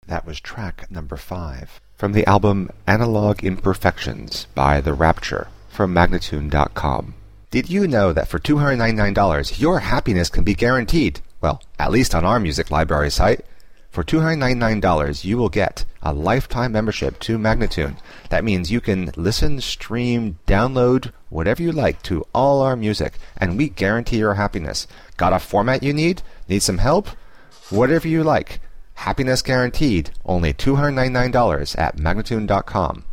That was track number 5 from the album Analog Imperfections by The Rapture from Magnatune.com. Did you know that for $299 your happiness can be guaranteed? Well, at least on our music library site. For $299 you will get a lifetime membership to Magnatune. That means you can listen, stream, download, whatever you like to all our music, and we guarantee your happiness. Got a format you need? Need some help? Whatever you like. Happiness guaranteed. Only $299 at Magnatune.com.